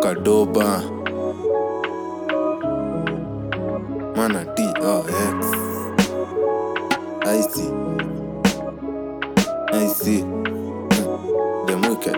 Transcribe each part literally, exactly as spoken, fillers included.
Kadoba Mana T O X I see I see Them wicked.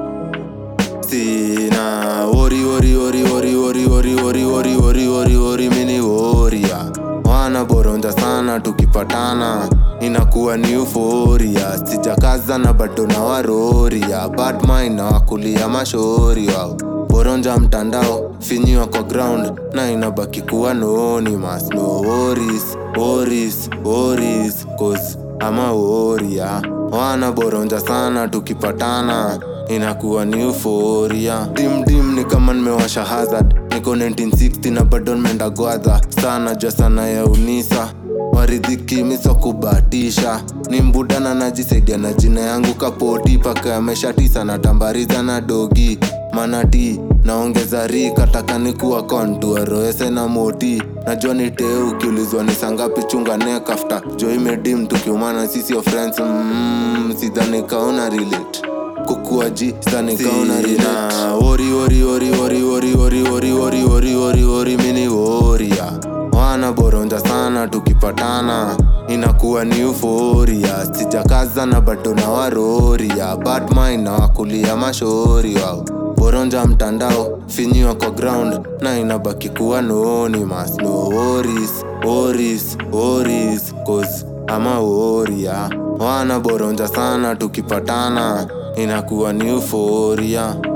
Sina worry worry worry worry worry worry worry worry worry worry worry mini warrior. Wana boronja sana tukipatana inakuwa ni euphoria. Sijakaza na bado na waroria. Bad mind na wakulia mashori wao. Boronja mtandao finyiwa kwa ground na inabaki kuwa anonymous. No worries, worries, worries cause I'm a warrior. Wana boronja sana tukipatana inakuwa ni euphoria. Dim dim ni kama nimewasha hazard. Niko nineteen sixty na bado nimeenda gwadha. Sana jua sana ya unisa waridhiki miso kubatisha. Ni mbudana najisaidia na jina yangu kapoti. Paka ya mesha tisa na tambariza na dogi manati naongeza rika taka ni kuwa kontua roese na moti. Najua ni teo ukiulizwa ni sangapi chunga neck after joy medim tukiumana sisi your friends. Mmm sidhani kauna relate kukua ji sidhani kauna relate. Worry worry worry worry worry worry worry worry worry worry worry mini warrior. Wana boronja sana tukipatana inakuwa ni euphoria. Sijakaza na bado na waroria. Bad mind na wakulia mashori wao. Boronja mtandao finyiwa kwa ground na inabaki kuwa anonymous. No worries, worries, worries cause I'm a warrior. Wana boronja sana tukipatana inakuwa ni euphoria.